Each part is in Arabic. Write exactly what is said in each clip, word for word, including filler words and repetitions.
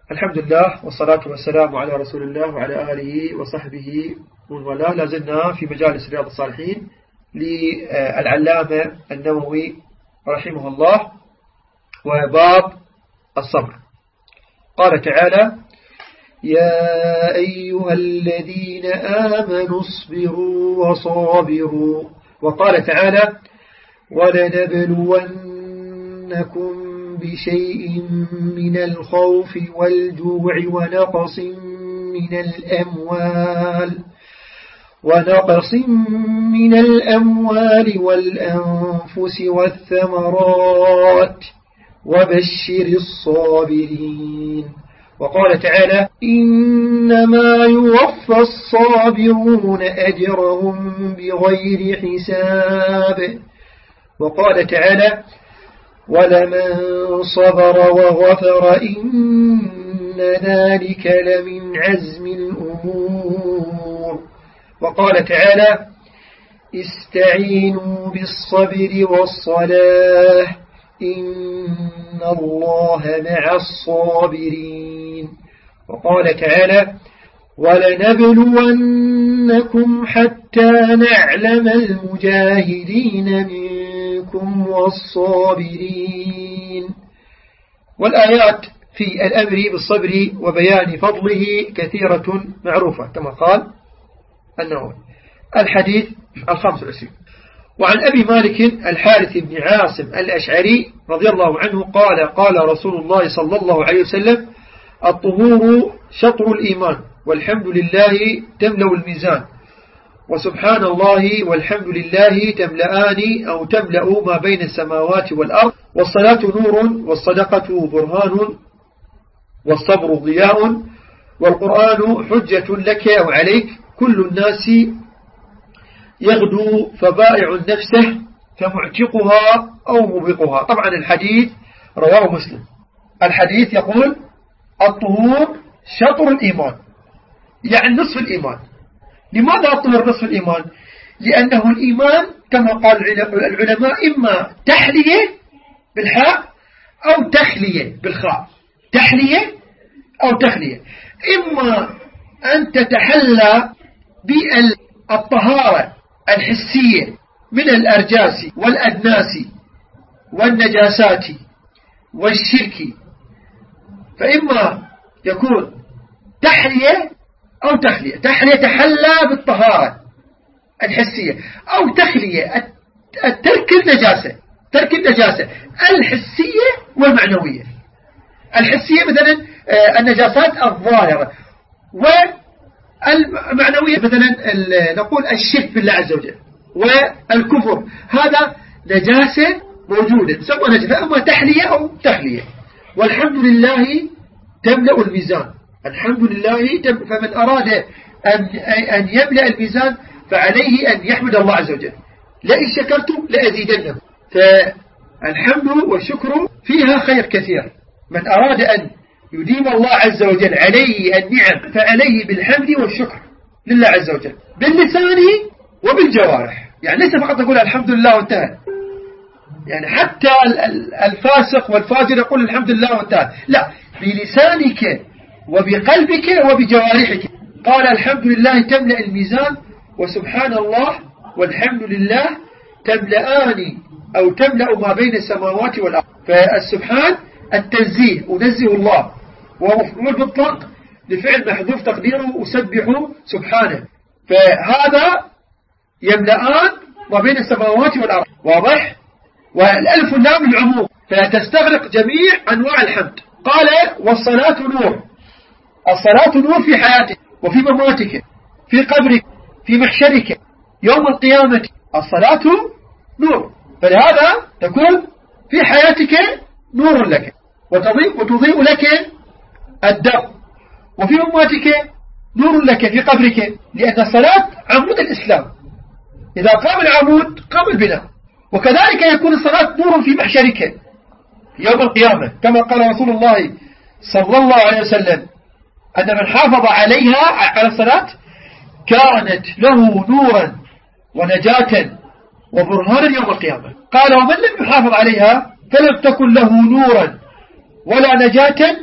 الحمد لله والصلاة والسلام على رسول الله وعلى آله وصحبه ومن والاه. لازلنا في مجالس رياض الصالحين للعلامة النووي رحمه الله، وباب الصبر. قال تعالى: يا أيها الذين آمنوا اصبروا وصابروا. وقال تعالى: ولنبلونكم بشيء من الخوف والجوع ونقص من الأموال ونقص من الأموال والأنفس والثمرات وبشر الصابرين. وقال تعالى: إنما يوفى الصابرون أجرهم بغير حساب. وقال تعالى: ولمن صبر وغفر إن ذلك لمن عزم الأمور. وقال تعالى: استعينوا بالصبر والصلاة إن الله مع الصابرين. وقال تعالى: ولنبلونكم حتى نعلم المجاهدين منكم والصابرين. والآيات في الأمر بالصبر وبيان فضله كثيرة معروفة كما قال النووي. الحديث الخامس والعشرين. وعن أبي مالك الحارث بن عاصم الأشعري رضي الله عنه قال: قال رسول الله صلى الله عليه وسلم: الطهور شطر الإيمان، والحمد لله تملأ الميزان، وسبحان الله والحمد لله تملأان أو تملأ ما بين السماوات والأرض، والصلاة نور، والصدقة برهان، والصبر ضياء، والقرآن حجة لك أو عليك، كل الناس يغدو فبائع نفسه فمعتقها أو مبقها. طبعا الحديث رواه مسلم. الحديث يقول: الطهور شطر الإيمان، يعني نصف الإيمان. لماذا الطهور نصف الإيمان؟ لأنه الإيمان كما قال العلماء إما تحلية بالحاء أو تخلية بالخاء. تحلية أو تخلية، إما أن تتحلى بالطهارة الحسية من الأرجاس والأدناس والنجاسات والشرك، فإما يكون تحلية أو تخلية. تحلية تحلى بالطهارة الحسية، أو تخلية الترك النجاسة، ترك النجاسة الحسية والمعنوية. الحسية مثلا النجاسات الظاهرة، والمعنوية مثلا نقول الشرك بالله عز وجل والكفر، هذا نجاسة موجودة تسمى نجاسة، فأما تحلية أو تخلية. والحمد لله تملأ الميزان. الحمد لله تم فمن أراد أن أن يملأ الميزان فعليه أن يحمد الله عز وجل. لئن شكرتم لأزيدنكم. فالحمد والشكر فيها خير كثير. من أراد أن يديم الله عز وجل عليه النعم فعليه بالحمد والشكر لله عز وجل باللسان وبالجوارح. يعني ليس فقط تقول الحمد لله وانتهى، يعني حتى الفاسق والفاجر يقول الحمد لله وانتهى، لا، بلسانك وبقلبك وبجوارحك. قال: الحمد لله تملأ الميزان، وسبحان الله والحمد لله تملأان أو تملأ ما بين السماوات والأرض. فالسبحان التنزيه، أنزه الله، وهو مفعول مطلق لفعل محذوف تقديره أسبح سبحانه. فهذا يملأان ما بين السماوات والأرض، واضح؟ والألف واللام العموم، فتستغرق جميع أنواع الحمد. قال: والصلاة نور. الصلاة نور في حياتك وفي مماتك، في قبرك، في محشرك، يوم القيامة. الصلاة نور، فلهذا تكون في حياتك نور لك، وتضيء, وتضيء لك الدرب، وفي مماتك نور لك في قبرك، لأن الصلاة عمود الإسلام، إذا قام العمود قام البناء. وكذلك يكون الصلاة نور في محشرك يوم القيامة، كما قال رسول الله صلى الله عليه وسلم أن من حافظ عليها على الصلاة كانت له نورا ونجاة وبرهانا يوم القيامة. قال: ومن لم يحافظ عليها فلم تكن له نورا ولا نجاة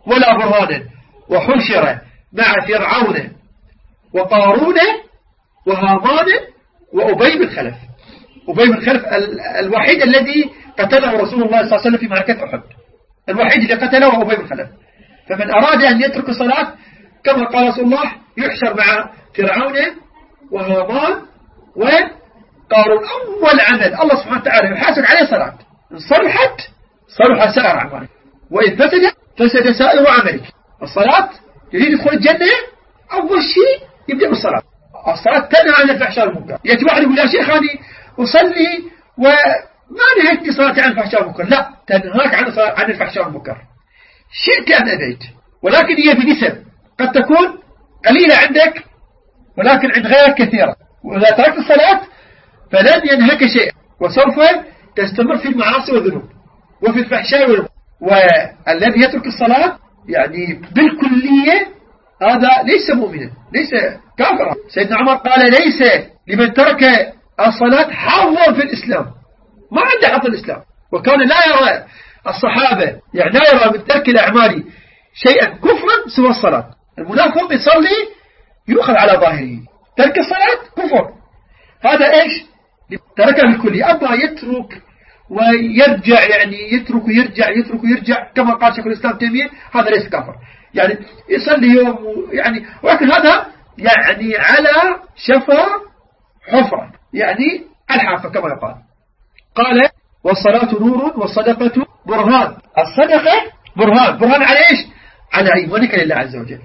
ولا برهانا وحشر مع فرعون وقارون وهامان وأبي بن خلف. أبي بن خلف الوحيد الذي قتله رسول الله صلى الله عليه وسلم في معركة أحد، الوحيد اللي قتله هو أبي بن خلف. فمن أراد أن يترك الصلاة كما قال رسول الله يحشر مع فرعون وهامان وقارون. أول عمل الله سبحانه وتعالى يحاسب عليه صلاة، إن صلحت صلح سائر أعمالك، وإن فسد فسد سائر عملك. الصلاة يريد يدخل الجنة أول شيء يبدأ بالصلاة. الصلاة تنهى عن الفحشاء والمنكر. يأتي واحد يقول يا شيخ أنا أصلي وما نهيت صلاتي عن الفحشاء والمنكر. لا، تنهاك عن عن الفحشاء والمنكر شئت أم أبيت، ولكن هي بنسب، قد تكون قليلة عندك ولكن عند غيرك كثيرة. وإذا تركت الصلاة فلن ينهك شيء، وسوف تستمر في المعاصي والذنوب وفي الفحشاء والمنكر. والذي يترك الصلاة يعني بالكلية هذا ليس مؤمنا، ليس كافرا. سيدنا عمر قال ليس لمن ترك الصلاة حظ في الإسلام، ما عنده حظ الإسلام. وكان لا يرى الصحابة يعني لا يرى من ترك الأعمال شيئا كفرا سوى الصلاة. المنافق يصلي يؤخذ على ظاهره، ترك الصلاة كفر. هذا إيش؟ تركه بالكلية. أما يترك ويرجع، يعني يترك ويرجع يترك ويرجع كما قال شيخ الإسلام تيمية، هذا ليس كافر. يعني يصلي يوم يعني، ولكن هذا يعني على شفا حفرة، يعني الحافة كما يقال. قال والصلاة نور والصدقة برهان. الصدقة برهان، برهان على إيش؟ على إيمانك لله عز وجل.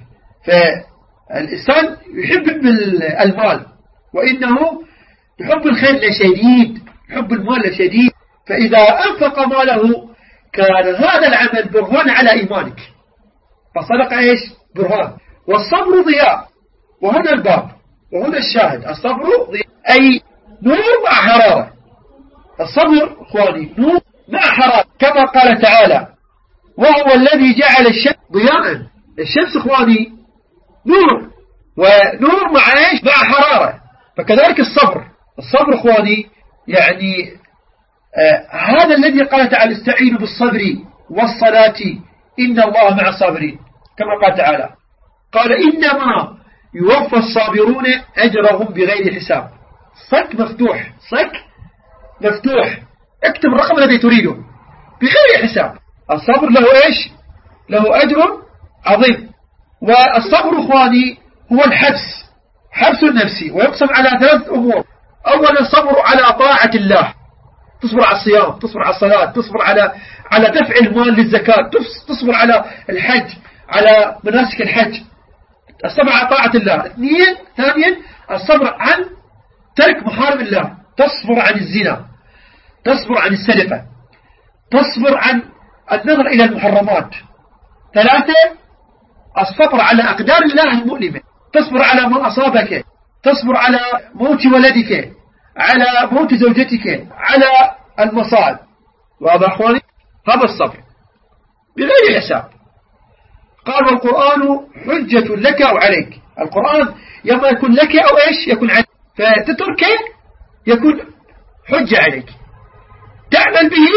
فالإنسان يحب المال، وإنه يحب الخير لشديد، يحب المال لشديد. فإذا أنفق ماله كان هذا العمل برهان على إيمانك. فصدق إيش؟ برهان. والصبر ضياء، وهنا الباب وهنا الشاهد. الصبر ضياء أي نور مع حرارة. الصبر اخواني نور مع حرارة، كما قال تعالى وهو الذي جعل الشمس ضياء. الشمس اخواني نور، ونور مع ايش؟ مع حرارة. فكذلك الصبر، الصبر اخواني يعني آه هذا الذي قال تعالى استعينوا بالصبر والصلاة إن الله مع الصابرين. كما قال تعالى قال إنما يوفى الصابرون أجرهم بغير حساب. صك مفتوح، صك مفتوح، اكتب الرقم الذي تريده بغير حساب. الصبر له ايش؟ له أجر عظيم. والصبر اخواني هو الحبس، حبس النفسي، ويقسم على ثلاث أمور. أولا الصبر على طاعة الله، تصبر على الصيام، تصبر على الصلاة، تصبر على على دفع المال للزكاة، تصبر على الحج، على مناسك الحج، الصبر على طاعة الله. اثنين ثانيا الصبر عن ترك محارم الله، تصبر عن الزنا، تصبر عن السرقة، تصبر عن النظر إلى المحرمات. ثلاثة الصبر على أقدار الله المؤلمة، تصبر على ما أصابك، تصبر على موت ولدك، على موت زوجتك، على المصائب. وهذا أخواني هذا الصبر بغير حساب. قال والقرآن حجة لك أو عليك. القرآن يما يكون لك أو إيش يكون عليك، فتتركه يكون حجة عليك، تعمل به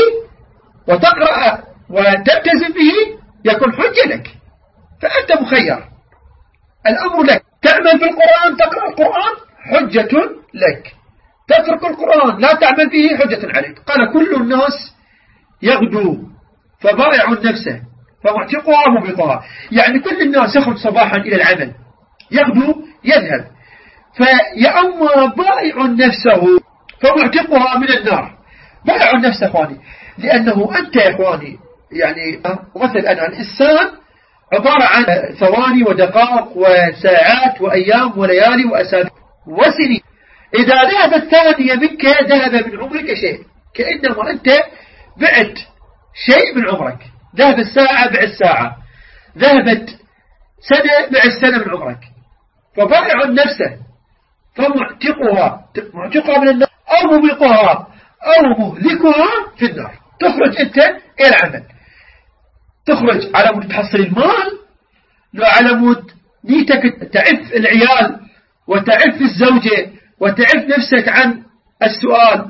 وتقرأ وتلتزم به يكون حجة لك، فأنت مخير، الأمر لك. تعمل بالقرآن، تقرأ القرآن حجة لك، تترك القرآن لا تعمل به حجة عليك. قال كل الناس يغدو فبائع نفسه فمعتقها ومبطها. يعني كل الناس يخرج صباحا إلى العمل، يغدو يذهب، فيأمر بائع نفسه فمعتقها من النار. بائع النفس أخواني، لأنه أنت يا أخواني يعني مثل أنا الإنسان عبارة عن ثواني ودقائق وساعات وأيام وليالي وأسابيع وسنين. إذا ذهبت ثانية منك ذهب من عمرك شيء، كأنما أنت بعت شيء من عمرك. ذهبت ساعة بعد ساعة، ذهبت سنة بعد سنة من عمرك. فبائع النفس فمعتقها، معتقها من النار أو مبيقها أو مهلكها في النار. تخرج أنت إلى العمل، تخرج على مود تحصل المال، لو على مود نيتك تعف العيال وتعف الزوجة وتعف نفسك عن السؤال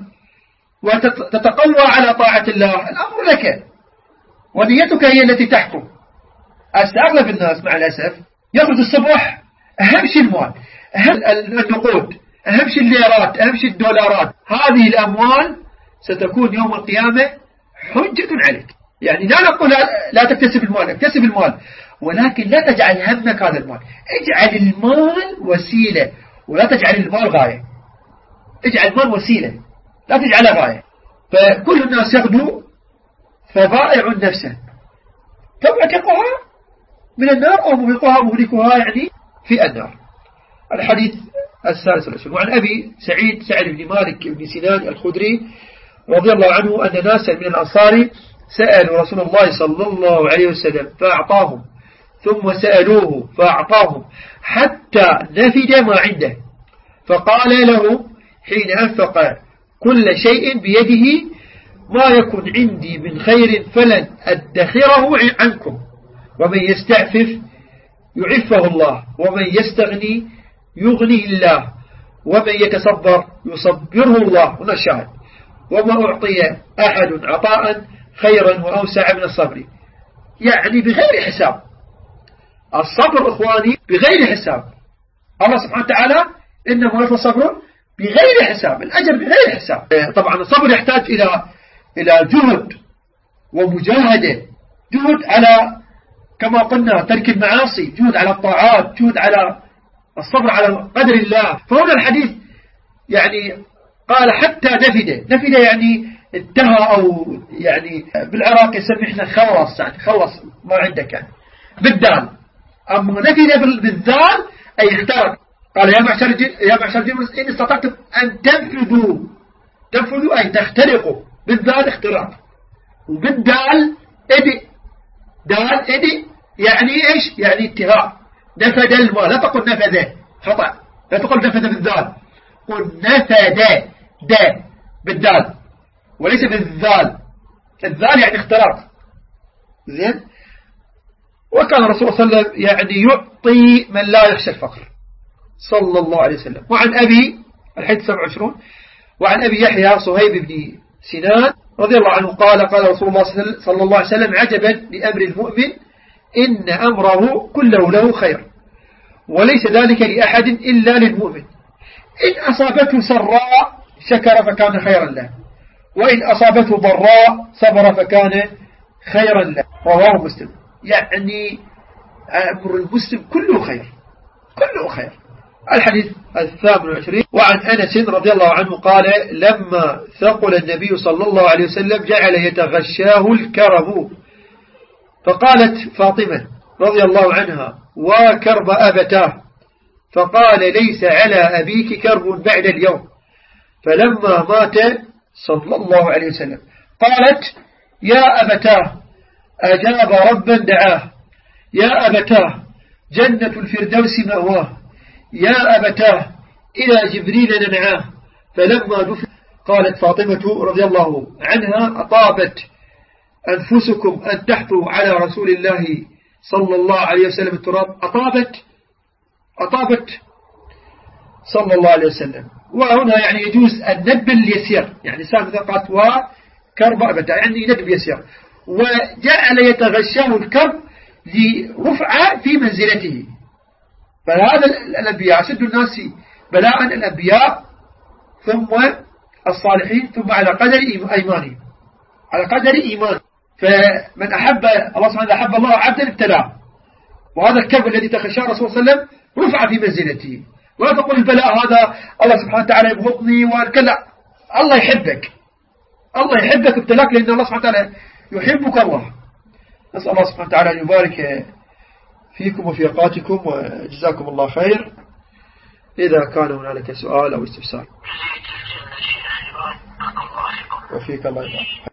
وتتقوى على طاعة الله، الأمر لك ونيتك هي التي تحكم. أغلب الناس مع الأسف يأخذ الصبح أهم شيء المال، أهم النقود، أهم شيء الليرات، أهم شيء الدولارات. هذه الأموال ستكون يوم القيامة حجة عليك. يعني لا نقول لا تكتسب المال، اكتسب المال، ولكن لا تجعل همك هذا المال. اجعل المال وسيلة ولا تجعل المال غاية. اجعل المال وسيلة لا تجعلها غاية. فكل الناس يغدو فبائع نفسه فمعتقها من النار أو موبقها مهلكها يعني في النار. الحديث الثالث والعشرون. وعن أبي سعيد سعد بن مالك بن سنان الخدري رضي الله عنه أن ناسا من الأنصار سألوا رسول الله صلى الله عليه وسلم فأعطاهم، ثم سألوه فأعطاهم حتى نفد ما عنده، فقال له حين أنفق كل شيء بيده ما يكن عندي من خير فلن أدخره عنكم، ومن يستعفف يعفه الله، ومن يستغني يغني الله، ومن يتصبر يصبره الله. هنا الشاهد. وما أعطي أحد عطاء خيرا وأوسع من الصبر، يعني بغير حساب. الصبر إخواني بغير حساب. الله سبحانه وتعالى إنما يوفى الصبر بغير حساب، الأجر بغير حساب. طبعا الصبر يحتاج إلى إلى جهد ومجاهدة، جهد على كما قلنا ترك المعاصي، جهد على الطاعات، جهد على الصبر على قدر الله. فهنا الحديث يعني قال حتى نفد، نفد يعني انتهى، أو يعني بالعراق يسمي احنا خلص، يعني خلص ما عندك يعني بالدال. أما نفد بالذال أي اخترق. قال يا معشر يا معشر الجن إن استطعتم أن تنفذوا، تنفذوا أي تخترقوا، بالذال اختراق، وبالدال ادي، دال ادي يعني ايش؟ يعني انتهاء. نفد الماء، لا تقل نفذ، خطأ، لا تقل نفذ بالذال، قل نفد دا بالدال وليس بالذال. الذال يعني اختراق. زين. وكان الرسول صلى الله عليه وسلم يعني يعطي من لا يخشى الفقر صلى الله عليه وسلم. وعن أبي الحديث سبعة وعشرون. وعن أبي يحيى صهيب بن سنان رضي الله عنه قال قال رسول الله صلى الله عليه وسلم عجبا لأمر المؤمن إن أمره كله له خير، وليس ذلك لأحد إلا للمؤمن. إن أصابته سراء شكر فكان خيرا له، وإن أصابته ضراء صبر فكان خيرا له. رواه مسلم. يعني أمر المسلم كله خير، كله خير. الحديث الثامن والعشرين. وعن أنس رضي الله عنه قال لما ثقل النبي صلى الله عليه وسلم جعل يتغشاه الكرب، فقالت فاطمة رضي الله عنها وكرب أبتاه، فقال ليس على أبيك كرب بعد اليوم. فلما مات صلى الله عليه وسلم قالت يا أبتاه أجاب ربا دعاه، يا أبتاه جنة الفردوس مأواه، يا أبتاه إلى جبريل ننعاه. فلما دفن قالت فاطمة رضي الله عنها أطابت أنفسكم أن تحثوا على رسول الله صلى الله عليه وسلم التراب. أطابت أطابت صلى الله عليه وسلم. وهنا يعني يجوز الندب اليسير، يعني سام ثقات وكرب أبدا، يعني ندب يسير. وجعل يتغشاه الكرب لرفع في منزلته. فهذا الأنبياء أشد الناس بلاء الأنبياء ثم الصالحين، ثم على قدر إيمانهم، على قدر إيمان. فمن أحب الله سبحانه أحب الله عبدا ابتلاه، وهذا الكرب الذي تخشاه الرسول صلى الله عليه وسلم رفع في منزلته. ولا تقول البلاء هذا الله سبحانه وتعالى يبغضني وكلا، الله يحبك، الله يحبك ابتلاك لأن الله سبحانه وتعالى يحبك. الله نسأل الله سبحانه وتعالى أن يبارك فيكم وفي أوقاتكم وجزاكم الله خير. إذا كان هنالك سؤال أو استفسار. وفيك الله يبارك.